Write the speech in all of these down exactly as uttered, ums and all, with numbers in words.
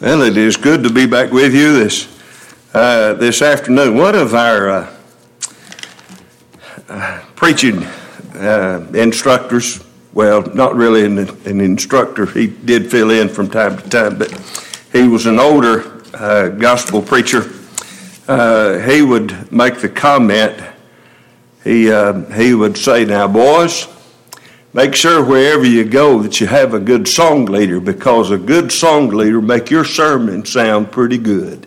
Well, it is good to be back with you this uh, this afternoon. One of our uh, uh, preaching uh, instructors, well, not really an, an instructor, he did fill in from time to time, but he was an older uh, gospel preacher. Uh, he would make the comment, he, uh, he would say, "Now, boys, make sure wherever you go that you have a good song leader, because a good song leader make your sermon sound pretty good."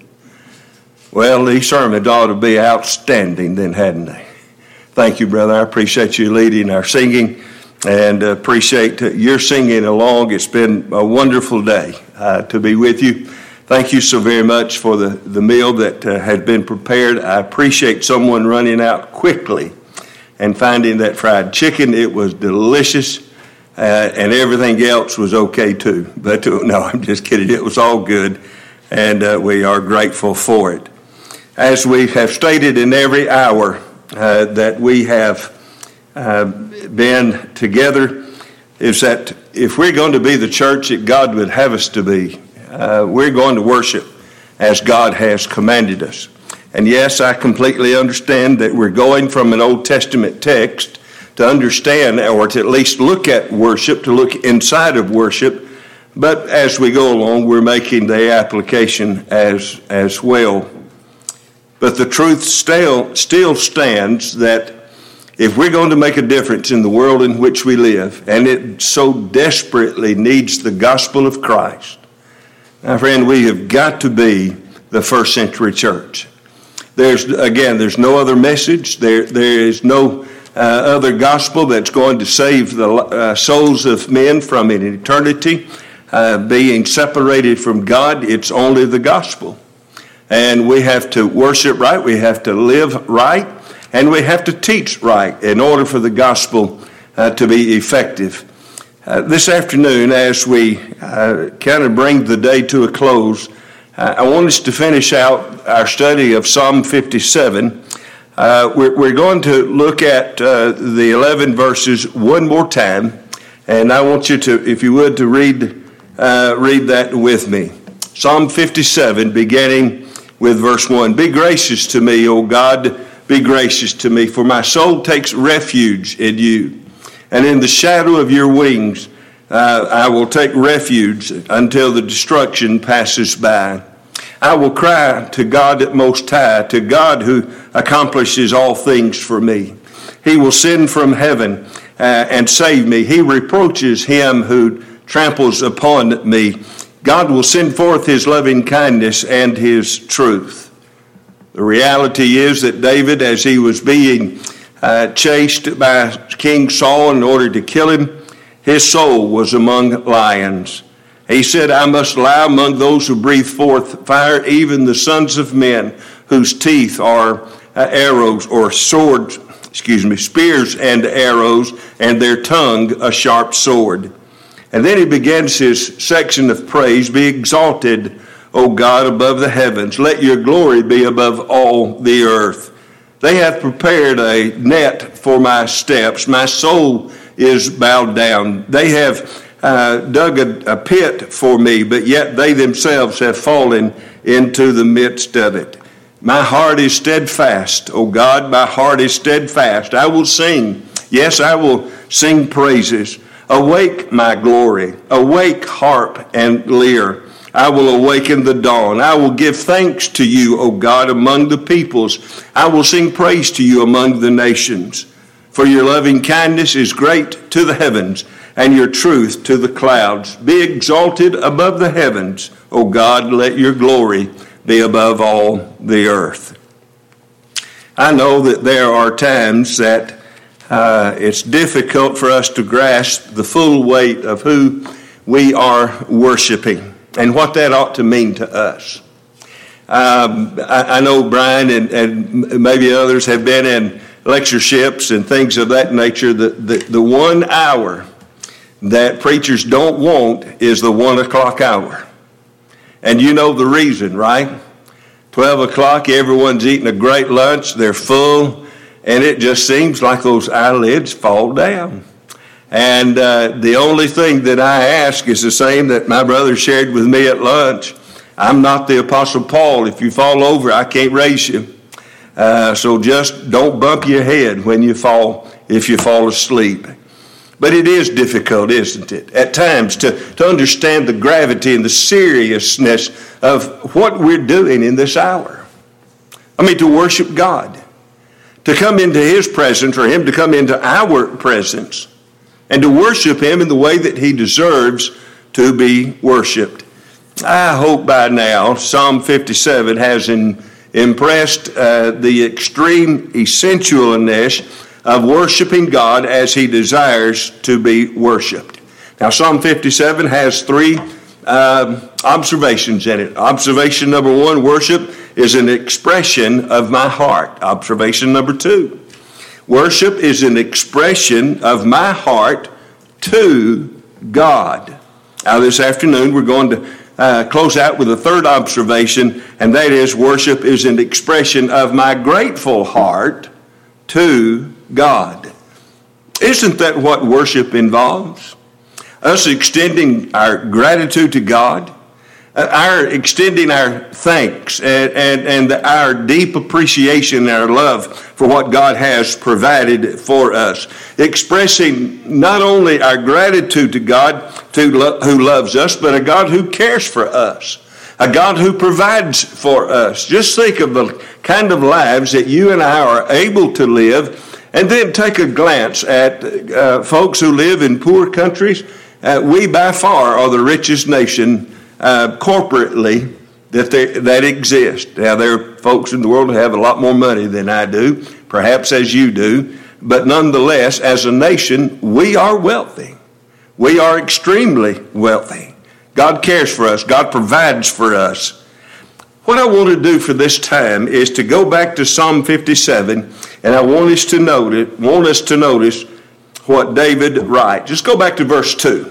Well, these sermons ought to be outstanding then, hadn't they? Thank you, brother. I appreciate you leading our singing and appreciate your singing along. It's been a wonderful day uh, to be with you. Thank you so very much for the, the meal that uh, had been prepared. I appreciate someone running out quickly and finding that fried chicken. It was delicious, uh, and everything else was okay too. But uh, no, I'm just kidding. It was all good, and uh, we are grateful for it. As we have stated in every hour uh, that we have uh, been together, is that if we're going to be the church that God would have us to be, uh, we're going to worship as God has commanded us. And yes, I completely understand that we're going from an Old Testament text to understand, or to at least look at worship, to look inside of worship. But as we go along, we're making the application as, as well. But the truth still, still stands that if we're going to make a difference in the world in which we live, and it so desperately needs the gospel of Christ, my friend, we have got to be the first century church. There's, again, there's no other message. There, there is no uh, other gospel that's going to save the uh, souls of men from an eternity uh, being separated from God. It's only the gospel. And we have to worship right, we have to live right, and we have to teach right in order for the gospel uh, to be effective. Uh, this afternoon, as we uh, kind of bring the day to a close, uh, I want us to finish out our study of Psalm fifty-seven. Uh, we're, we're going to look at uh, the eleven verses one more time, and I want you to, if you would, to read uh, read that with me. Psalm fifty-seven, beginning with verse one. "Be gracious to me, O God, be gracious to me, for my soul takes refuge in you. And in the shadow of your wings uh, I will take refuge until the destruction passes by. I will cry to God Most High, to God who accomplishes all things for me. He will send from heaven uh, and save me. He reproaches him who tramples upon me. God will send forth his loving kindness and his truth." The reality is that David, as he was being uh, chased by King Saul in order to kill him, his soul was among lions. He said, "I must lie among those who breathe forth fire, even the sons of men whose teeth are uh, arrows or swords, excuse me, spears and arrows, and their tongue a sharp sword." And then he begins his section of praise. "Be exalted, O God, above the heavens. Let your glory be above all the earth. They have prepared a net for my steps. My soul is bowed down. They have uh, dug a, a pit for me, but yet they themselves have fallen into the midst of it. My heart is steadfast, O God, my heart is steadfast. I will sing. Yes, I will sing praises. Awake, my glory. Awake, harp and lyre. I will awaken the dawn. I will give thanks to you, O God, among the peoples. I will sing praise to you among the nations. For your loving kindness is great to the heavens, and your truth to the clouds. Be exalted above the heavens, O God. Let your glory be above all the earth." I know that there are times that Uh, it's difficult for us to grasp the full weight of who we are worshiping and what that ought to mean to us. Um, I, I know Brian and, and maybe others have been in lectureships and things of that nature. The, the, the one hour that preachers don't want is the one o'clock hour. And you know the reason, right? twelve o'clock, everyone's eating a great lunch, they're full, and it just seems like those eyelids fall down. And uh, the only thing that I ask is the same that my brother shared with me at lunch. I'm not the Apostle Paul. If you fall over, I can't raise you. Uh, so just don't bump your head when you fall, if you fall asleep. But it is difficult, isn't it, at times to, to understand the gravity and the seriousness of what we're doing in this hour. I mean, to worship God, to come into His presence, or Him to come into our presence, and to worship Him in the way that He deserves to be worshiped. I hope by now Psalm fifty-seven has in, impressed uh, the extreme essentialness of worshiping God as He desires to be worshiped. Now, Psalm fifty-seven has three um, observations in it. Observation number one, worship is an expression of my heart. Observation number two, worship is an expression of my heart to God. Now, this afternoon, we're going to uh, close out with a third observation, and that is worship is an expression of my grateful heart to God. Isn't that what worship involves? Us extending our gratitude to God, uh, our extending our thanks and, and, and our deep appreciation and our love for what God has provided for us. Expressing not only our gratitude to God to lo- who loves us, but a God who cares for us. A God who provides for us. Just think of the kind of lives that you and I are able to live. And then take a glance at uh, folks who live in poor countries. Uh, we by far are the richest nation uh, corporately that they, that exists. Now, there are folks in the world who have a lot more money than I do, perhaps as you do. But nonetheless, as a nation, we are wealthy. We are extremely wealthy. God cares for us. God provides for us. What I want to do for this time is to go back to Psalm fifty-seven, and I want us to notice, want us to notice what David writes. Just go back to verse two.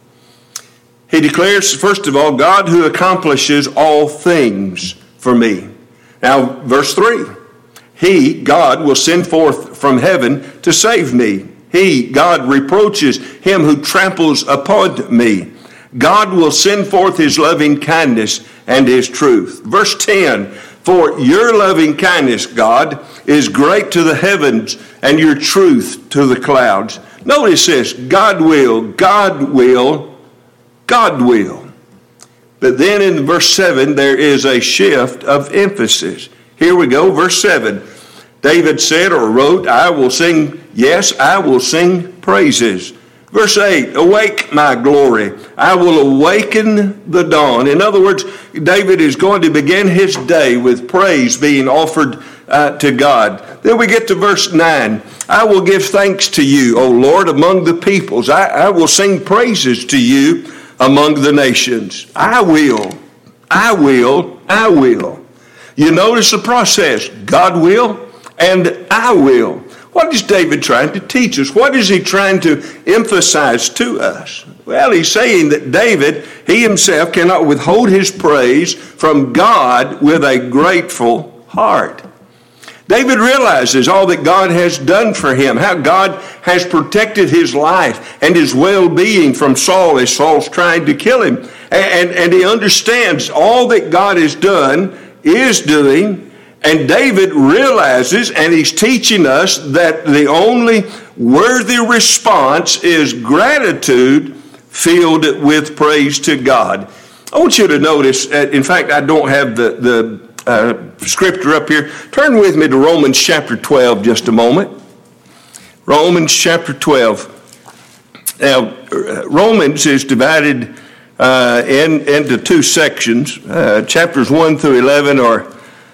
He declares, first of all, God who accomplishes all things for me. Now, verse three. He, God, will send forth from heaven to save me. He, God, reproaches him who tramples upon me. God will send forth His loving kindness and His truth. Verse ten, for your loving kindness, God, is great to the heavens and your truth to the clouds. Notice this, God will, God will, God will. But then in verse seven, there is a shift of emphasis. Here we go, verse seven. David said or wrote, I will sing, yes, I will sing praises. Verse eight, awake my glory. I will awaken the dawn. In other words, David is going to begin his day with praise being offered uh, to God. Then we get to verse nine. I will give thanks to you, O Lord, among the peoples. I, I will sing praises to you among the nations. I will, I will, I will. You notice the process. God will and I will. What is David trying to teach us? What is he trying to emphasize to us? Well, he's saying that David, he himself cannot withhold his praise from God with a grateful heart. David realizes all that God has done for him, how God has protected his life and his well-being from Saul as Saul's trying to kill him. And, and, and he understands all that God has done, is doing. And David realizes, and he's teaching us, that the only worthy response is gratitude filled with praise to God. I want you to notice, in fact, I don't have the, the uh, scripture up here. Turn with me to Romans chapter twelve just a moment. Romans chapter twelve. Now, Romans is divided uh, in, into two sections. Uh, chapters one through eleven are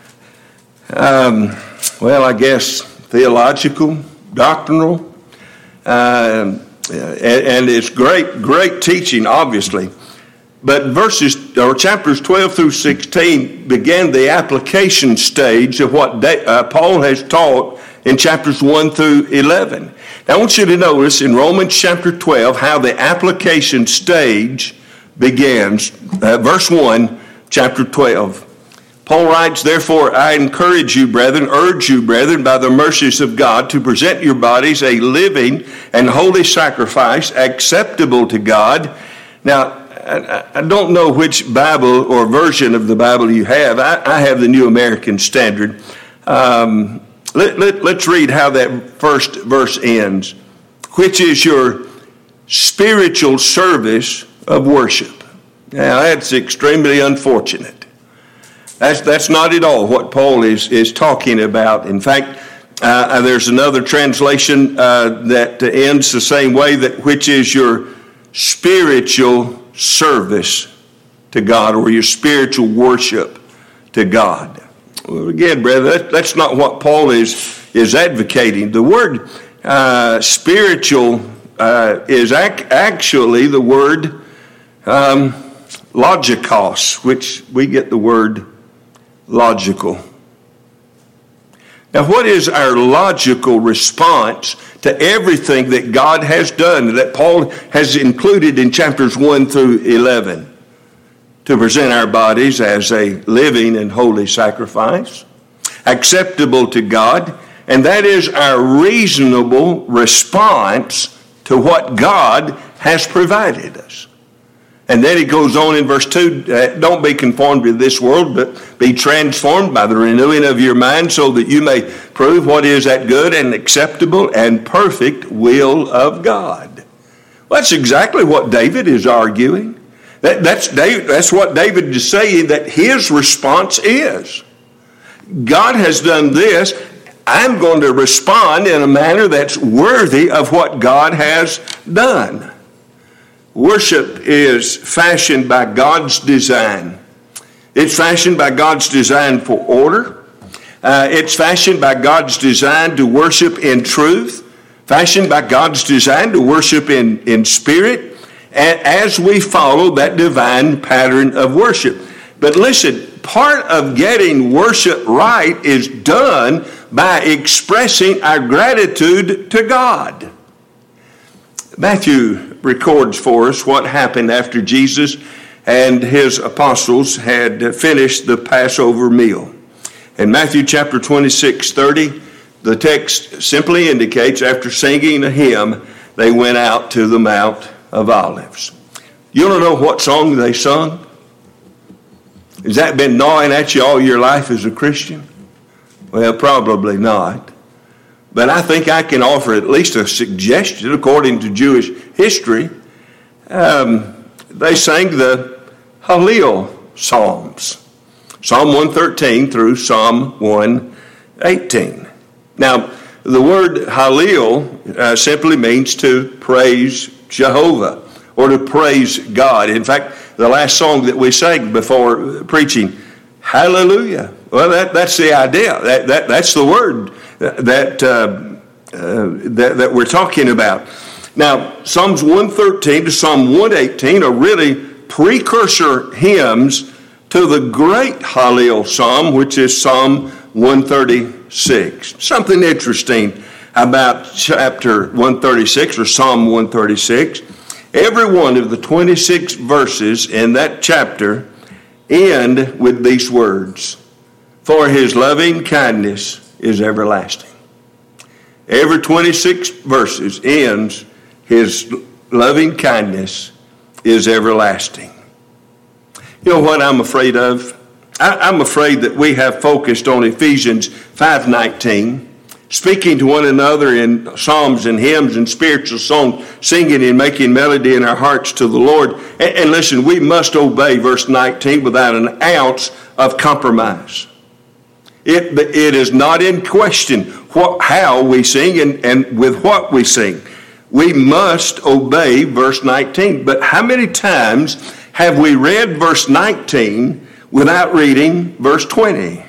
Um, well, I guess theological, doctrinal, uh, and, and it's great, great teaching, obviously. But verses or chapters twelve through sixteen begin the application stage of what they, uh, Paul has taught in chapters one through eleven. Now, I want you to notice in Romans chapter twelve how the application stage begins. Uh, verse one, chapter twelve. Paul writes, therefore, I encourage you, brethren, urge you, brethren, by the mercies of God, to present your bodies a living and holy sacrifice acceptable to God. Now, I, I don't know which Bible or version of the Bible you have. I, I have the New American Standard. Um, let, let, let's read how that first verse ends. Which is your spiritual service of worship. Now, that's extremely unfortunate. That's, that's not at all what Paul is, is talking about. In fact, uh, there's another translation uh, that ends the same way, that which is your spiritual service to God, or your spiritual worship to God. Well, again, brother, that, that's not what Paul is, is advocating. The word uh, spiritual uh, is ac- actually the word um, logikos, which we get the word logical. Now, what is our logical response to everything that God has done, that Paul has included in chapters one through eleven, to present our bodies as a living and holy sacrifice, acceptable to God, and that is our reasonable response to what God has provided us. And then he goes on in verse two, uh, don't be conformed to this world, but be transformed by the renewing of your mind, so that you may prove what is that good and acceptable and perfect will of God. Well, that's exactly what David is arguing. That, that's, David, that's what David is saying, that his response is. God has done this. I'm going to respond in a manner that's worthy of what God has done. Worship is fashioned by God's design. It's fashioned by God's design for order. Uh, it's fashioned by God's design to worship in truth. Fashioned by God's design to worship in, in spirit. And as we follow that divine pattern of worship. But listen, part of getting worship right is done by expressing our gratitude to God. Matthew records for us what happened after Jesus and his apostles had finished the Passover meal. In Matthew chapter twenty-six, thirty, the text simply indicates, after singing a hymn, they went out to the Mount of Olives. You don't know what song they sung? Has that been gnawing at you all your life as a Christian? Well, probably not. But I think I can offer at least a suggestion according to Jewish history. Um, they sang the Hallel Psalms, Psalm one thirteen through Psalm one eighteen. Now, the word Hallel uh, simply means to praise Jehovah or to praise God. In fact, the last song that we sang before preaching, Hallelujah. Well, that, that's the idea. That, that that's the word that, uh, uh, that that we're talking about. Now, Psalms one thirteen to Psalm one eighteen are really precursor hymns to the great Hallel Psalm, which is Psalm one thirty-six. Something interesting about chapter one thirty-six or Psalm one thirty-six. Every one of the twenty-six verses in that chapter end with these words, for his loving kindness is everlasting. Every twenty-six verses ends, his loving kindness is everlasting. You know what I'm afraid of? I, I'm afraid that we have focused on Ephesians five nineteen, speaking to one another in psalms and hymns and spiritual songs, singing and making melody in our hearts to the Lord. And, and listen, we must obey verse nineteen without an ounce of compromise. It, it is not in question what, how we sing and, and with what we sing. We must obey verse nineteen. But how many times have we read verse nineteen without reading verse twenty?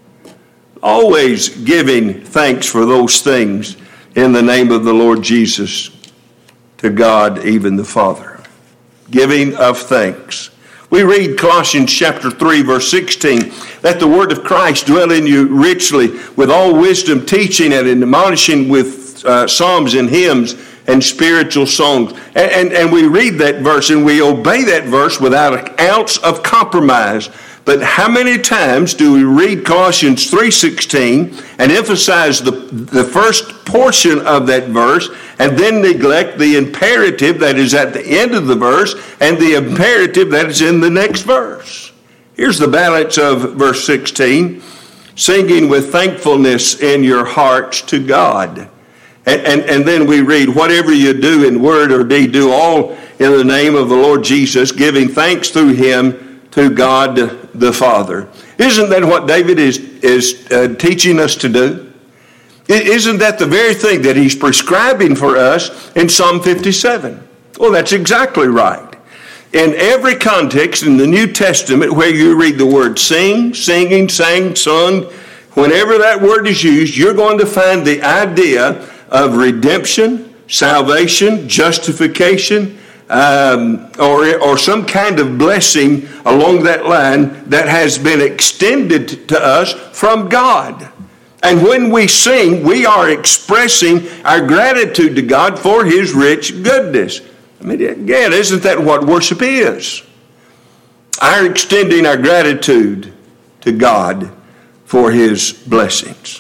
Always giving thanks for those things in the name of the Lord Jesus to God, even the Father. Giving of thanks. We read Colossians chapter three, verse sixteen, that the word of Christ dwell in you richly with all wisdom, teaching and admonishing with uh, psalms and hymns and spiritual songs. And, and, and we read that verse and we obey that verse without an ounce of compromise, But how many times do we read Colossians three sixteen and emphasize the, the first portion of that verse and then neglect the imperative that is at the end of the verse and the imperative that is in the next verse? Here's the balance of verse sixteen. Singing with thankfulness in your hearts to God. And, and, and then we read, whatever you do in word or deed, do all in the name of the Lord Jesus, giving thanks through him to God the Father. Isn't that what David is, is uh, teaching us to do? Isn't that the very thing that he's prescribing for us in Psalm fifty-seven? Well, that's exactly right. In every context in the New Testament where you read the word sing, singing, sang, sung, whenever that word is used, you're going to find the idea of redemption, salvation, justification, um, or, or some kind of blessing along that line that has been extended to us from God. And when we sing, we are expressing our gratitude to God for his rich goodness. I mean, again, isn't that what worship is? Our extending our gratitude to God for his blessings.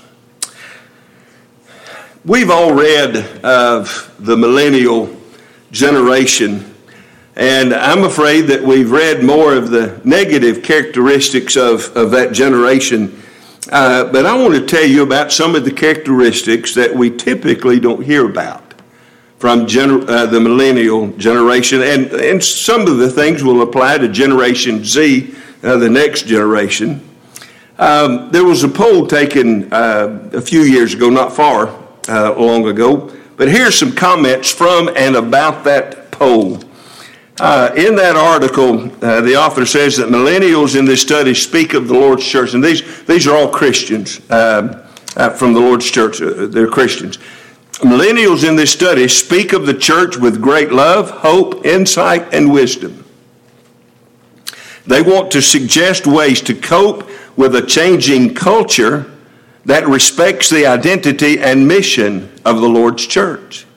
We've all read of the millennial generation, and I'm afraid that we've read more of the negative characteristics of, of that generation. Uh, but I want to tell you about some of the characteristics that we typically don't hear about from gener- uh, the millennial generation. And, and some of the things will apply to Generation Z, uh, the next generation. Um, there was a poll taken uh, a few years ago, not far uh, long ago, but here's some comments from and about that poll. Uh, in that article, uh, the author says that millennials in this study speak of the Lord's church, and these, these are all Christians uh, uh, from the Lord's church. Uh, they're Christians. Millennials in this study speak of the church with great love, hope, insight, and wisdom. They want to suggest ways to cope with a changing culture that respects the identity and mission of the Lord's church.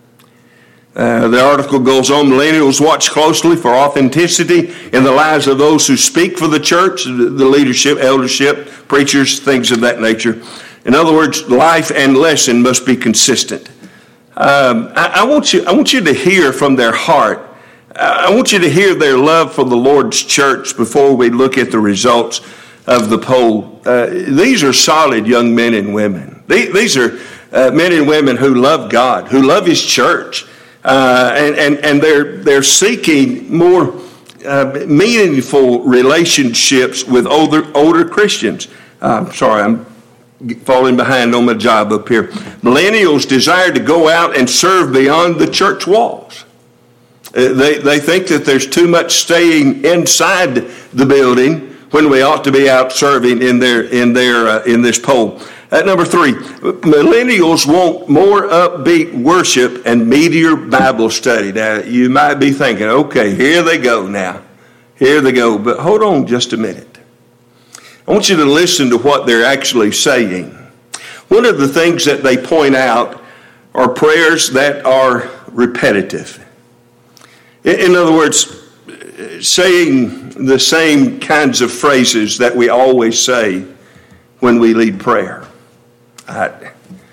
Uh, the article goes on, millennials watch closely for authenticity in the lives of those who speak for the church, the leadership, eldership, preachers, things of that nature. In other words, life and lesson must be consistent. Um, I, I want you, I want you to hear from their heart. I want you to hear their love for the Lord's church before we look at the results of the poll. Uh, these are solid young men and women. These, these are uh, men and women who love God, who love his church, uh, and, and, and they're, they're seeking more uh, meaningful relationships with older, older Christians. Uh, sorry, I'm falling behind on my job up here. Millennials desire to go out and serve beyond the church walls. Uh, they, they think that there's too much staying inside the building when we ought to be out serving in their in their uh, in this poll. At number three, millennials want more upbeat worship and meatier Bible study. Now, you might be thinking, okay, here they go now. Here they go. But hold on just a minute. I want you to listen to what they're actually saying. One of the things that they point out are prayers that are repetitive. In other words, saying the same kinds of phrases that we always say when we lead prayer. I,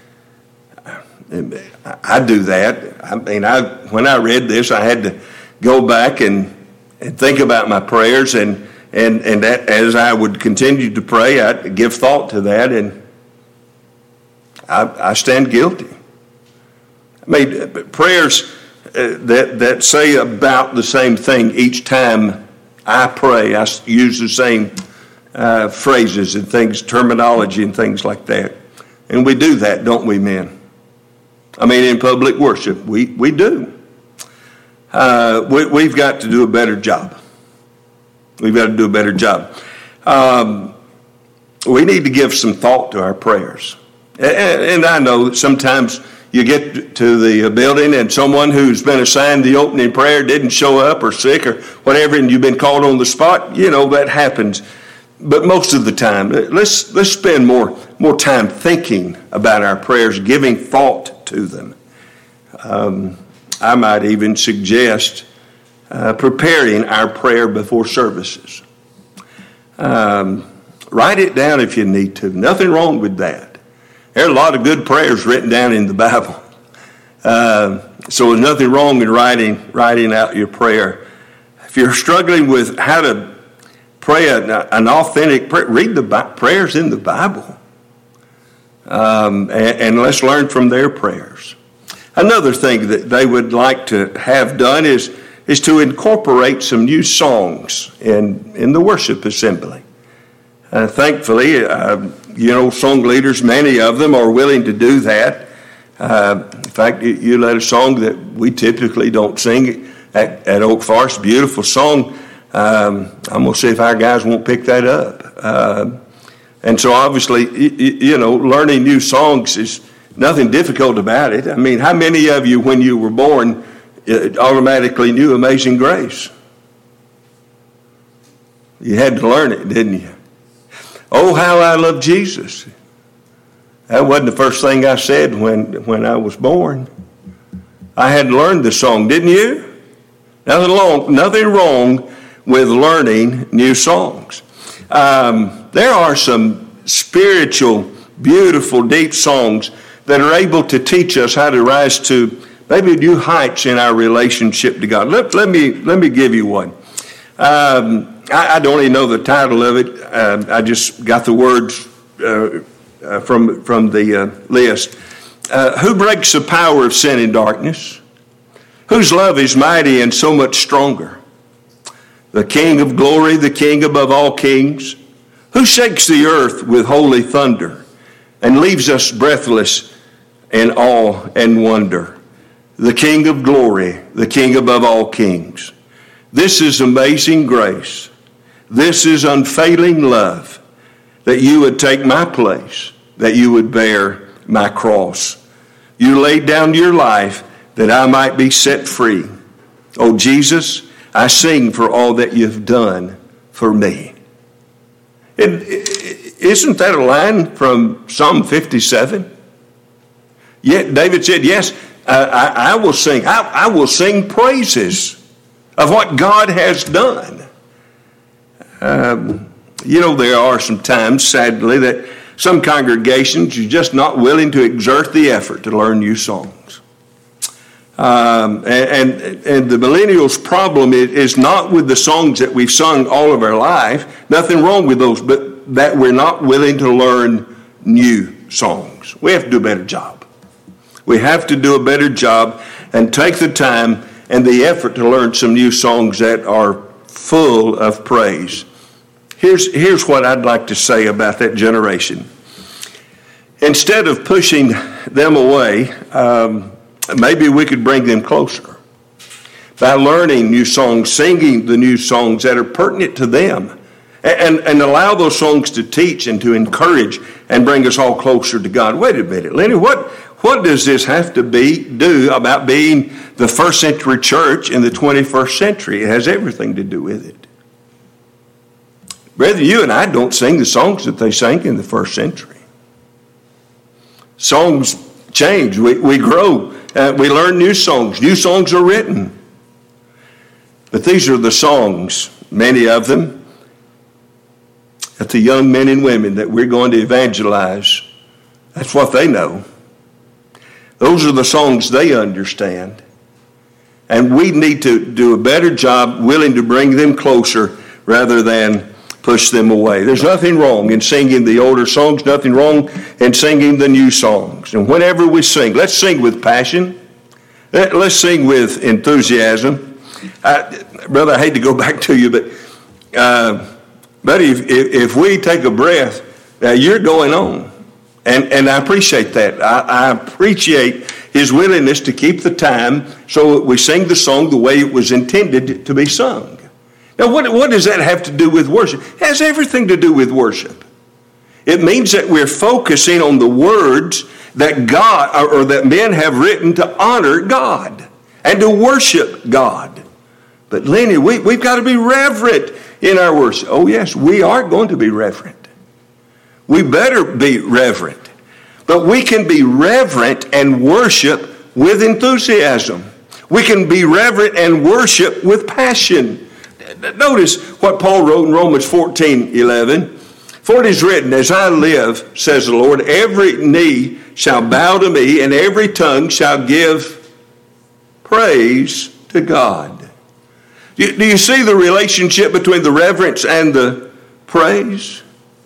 I do that. I mean, I when I read this, I had to go back and, and think about my prayers, and and and that, as I would continue to pray, I'd give thought to that, and I, I stand guilty. I mean, prayers uh, that that say about the same thing each time I pray. I use the same uh, phrases and things, terminology and things like that. And we do that, don't we, men? I mean, in public worship, we, we do. Uh, we, we've got to do a better job. We've got to do a better job. Um, we need to give some thought to our prayers. And, and I know that sometimes you get to the building and someone who's been assigned the opening prayer didn't show up or sick or whatever, and you've been called on the spot. You know, that happens. But most of the time, let's let's spend more more time thinking about our prayers, giving thought to them. Um, I might even suggest uh, preparing our prayer before services. Um, write it down if you need to. Nothing wrong with that. There are a lot of good prayers written down in the Bible. Uh, so there's nothing wrong in writing, writing out your prayer. If you're struggling with how to pray an, an authentic prayer, read the Bi- prayers in the Bible. Um, and, and let's learn from their prayers. Another thing that they would like to have done is, is to incorporate some new songs in, in the worship assembly. Uh, thankfully, uh, you know, song leaders, many of them are willing to do that. Uh, in fact, you, you led a song that we typically don't sing at, at Oak Forest, beautiful song. Um, I'm going to see if our guys won't pick that up. Uh, and so obviously, you, you know, learning new songs is nothing difficult about it. I mean, how many of you, when you were born, automatically knew Amazing Grace? You had to learn it, didn't you? Oh, how I love Jesus. That wasn't the first thing I said when, when I was born. I had learned the song, didn't you? Nothing wrong, nothing wrong with learning new songs. Um, there are some spiritual, beautiful, deep songs that are able to teach us how to rise to maybe new heights in our relationship to God. Let, let me let me give you one. Um, I, I don't even know the title of it. Uh, I just got the words uh, uh, from from the uh, list. Uh, who breaks the power of sin and darkness? Whose love is mighty and so much stronger? The King of glory, the King above all kings, who shakes the earth with holy thunder and leaves us breathless in awe and wonder. The King of glory, the King above all kings. This is amazing grace. This is unfailing love, that you would take my place, that you would bear my cross. You laid down your life that I might be set free. Oh, Jesus, I sing for all that you've done for me. And isn't that a line from Psalm fifty-seven? Yet David said, yes, uh, I, I will sing. I, I will sing praises of what God has done. Um, you know, there are some times, sadly, that some congregations are just not willing to exert the effort to learn new songs. Um, and, and, and the millennials' problem is, is not with the songs that we've sung all of our life. Nothing wrong with those, but that we're not willing to learn new songs. We have to do a better job. We have to do a better job and take the time and the effort to learn some new songs that are full of praise. Here's, here's what I'd like to say about that generation. Instead of pushing them away, um, maybe we could bring them closer by learning new songs, singing the new songs that are pertinent to them, and, and allow those songs to teach and to encourage and bring us all closer to God. Wait a minute, Lenny, what, what does this have to be do about being the first century church in the twenty-first century? It has everything to do with it. Brethren, you and I don't sing the songs that they sang in the first century. Songs change. We, we grow. Uh, we learn new songs. New songs are written. But these are the songs, many of them, that the young men and women that we're going to evangelize, that's what they know. Those are the songs they understand. And we need to do a better job willing to bring them closer rather than push them away. There's nothing wrong in singing the older songs, nothing wrong in singing the new songs. And whenever we sing, let's sing with passion. Let's sing with enthusiasm. I, brother, I hate to go back to you, but uh, buddy, if, if we take a breath, uh, you're going on. And, and I appreciate that. I, I appreciate his willingness to keep the time so that we sing the song the way it was intended to be sung. Now, what, what does that have to do with worship? It has everything to do with worship. It means that we're focusing on the words that God or, or that men have written to honor God and to worship God. But Lenny, we, we've got to be reverent in our worship. Oh, yes, we are going to be reverent. We better be reverent. But we can be reverent and worship with enthusiasm. We can be reverent and worship with passion. Notice what Paul wrote in Romans fourteen eleven. For it is written, as I live, says the Lord, every knee shall bow to me, and every tongue shall give praise to God. Do you, do you see the relationship between the reverence and the praise?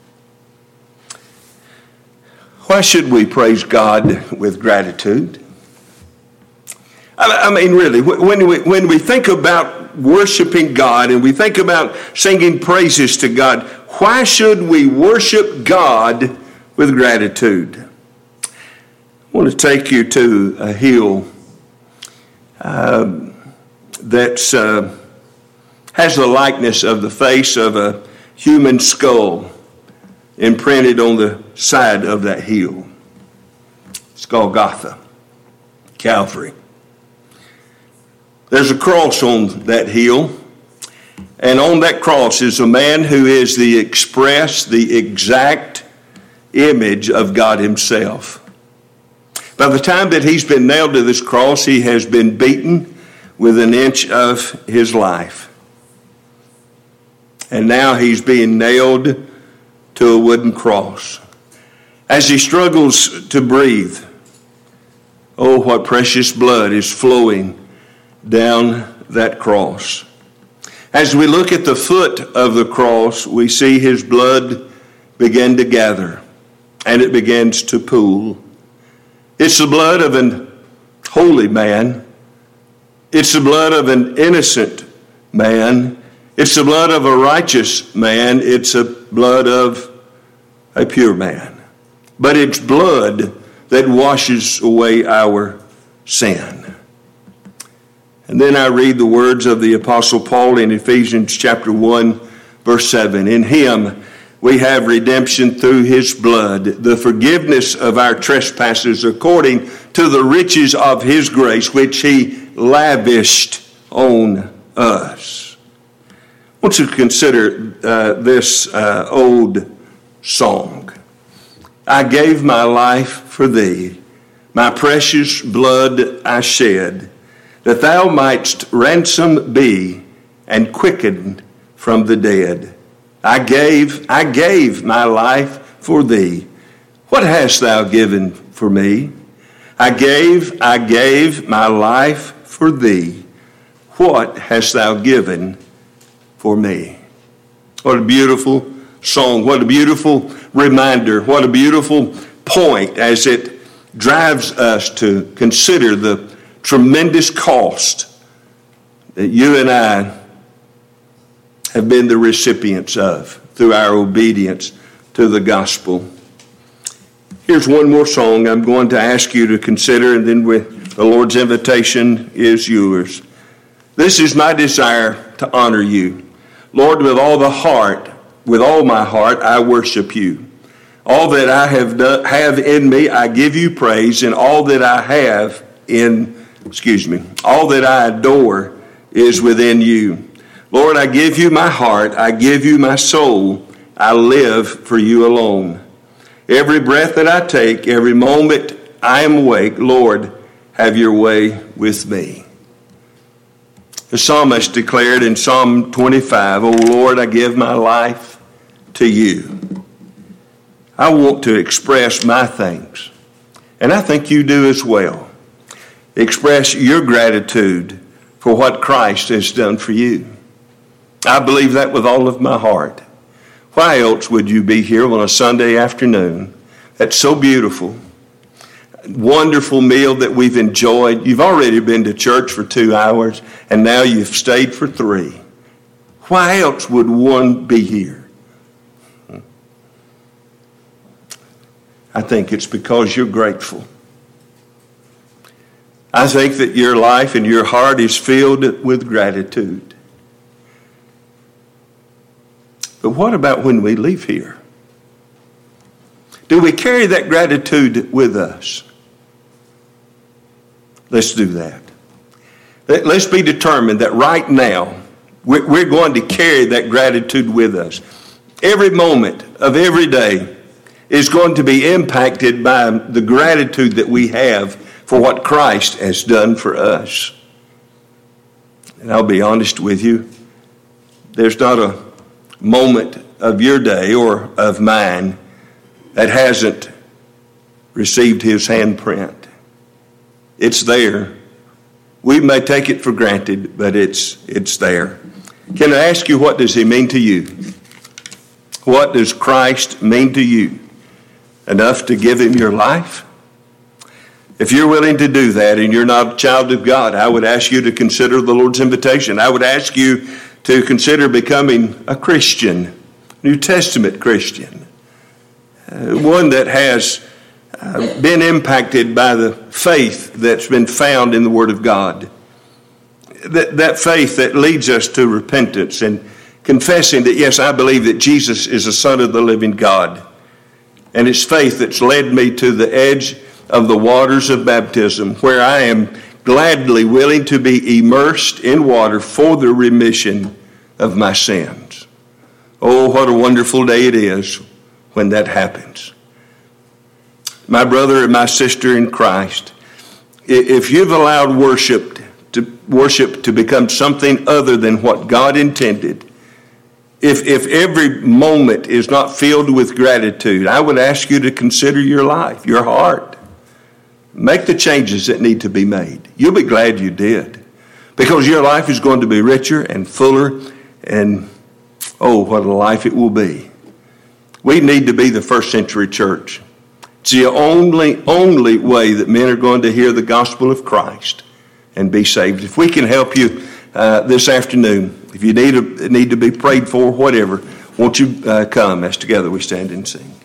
Why should we praise God with gratitude? I, I mean, really, when we, when we think about worshiping God and we think about singing praises to God, why should we worship God with gratitude? I want to take you to a hill uh, that uh, has the likeness of the face of a human skull imprinted on the side of that hill. It's Golgotha, Calvary. There's a cross on that hill. And on that cross is a man who is the express, the exact image of God himself. By the time that he's been nailed to this cross, he has been beaten with an inch of his life. And now he's being nailed to a wooden cross. As he struggles to breathe, oh, what precious blood is flowing down that cross. As we look at the foot of the cross, we see his blood begin to gather, and it begins to pool. It's the blood of an holy man. It's the blood of an innocent man. It's the blood of a righteous man. It's the blood of a pure man. But it's blood that washes away our sin. And then I read the words of the Apostle Paul in Ephesians chapter one, verse seven. In him we have redemption through his blood, the forgiveness of our trespasses according to the riches of his grace, which he lavished on us. I want you to consider uh, this uh, old song. I gave my life for thee, my precious blood I shed, that thou mightst ransom be and quicken from the dead. I gave, I gave my life for thee. What hast thou given for me? I gave, I gave my life for thee. What hast thou given for me? What a beautiful song. What a beautiful reminder. What a beautiful point as it drives us to consider the tremendous cost that you and I have been the recipients of through our obedience to the gospel. Here's one more song I'm going to ask you to consider, and then with the Lord's invitation is yours. This is my desire to honor you. Lord, with all the heart, with all my heart, I worship you. All that I have done, have in me, I give you praise, and all that I have in Excuse me. All that I adore is within you. Lord, I give you my heart. I give you my soul. I live for you alone. Every breath that I take, every moment I am awake, Lord, have your way with me. The psalmist declared in Psalm twenty-five, O Lord, I give my life to you. I want to express my thanks, and I think you do as well. Express your gratitude for what Christ has done for you. I believe that with all of my heart. Why else would you be here on a Sunday afternoon? That's so beautiful. Wonderful meal that we've enjoyed. You've already been to church for two hours, and now you've stayed for three. Why else would one be here? I think it's because you're grateful. I think that your life and your heart is filled with gratitude. But what about when we leave here? Do we carry that gratitude with us? Let's do that. Let's be determined that right now we're going to carry that gratitude with us. Every moment of every day is going to be impacted by the gratitude that we have for what Christ has done for us. And I'll be honest with you, there's not a moment of your day or of mine that hasn't received his handprint. It's there. We may take it for granted, but it's it's there. Can I ask you, what does he mean to you? What does Christ mean to you? Enough to give him your life? If you're willing to do that and you're not a child of God, I would ask you to consider the Lord's invitation. I would ask you to consider becoming a Christian, New Testament Christian, uh, one that has uh, been impacted by the faith that's been found in the Word of God. That, that faith that leads us to repentance and confessing that, yes, I believe that Jesus is the Son of the living God. And it's faith that's led me to the edge of the waters of baptism, where I am gladly willing to be immersed in water for the remission of my sins. Oh, what a wonderful day it is when that happens. My brother and my sister in Christ, if you've allowed worship to worship to become something other than what God intended, if if every moment is not filled with gratitude, I would ask you to consider your life, your heart. Make the changes that need to be made. You'll be glad you did, because your life is going to be richer and fuller, and oh, what a life it will be. We need to be the first century church. It's the only, only way that men are going to hear the gospel of Christ and be saved. If we can help you uh, this afternoon, if you need, a, need to be prayed for, whatever, won't you uh, come as together we stand and sing.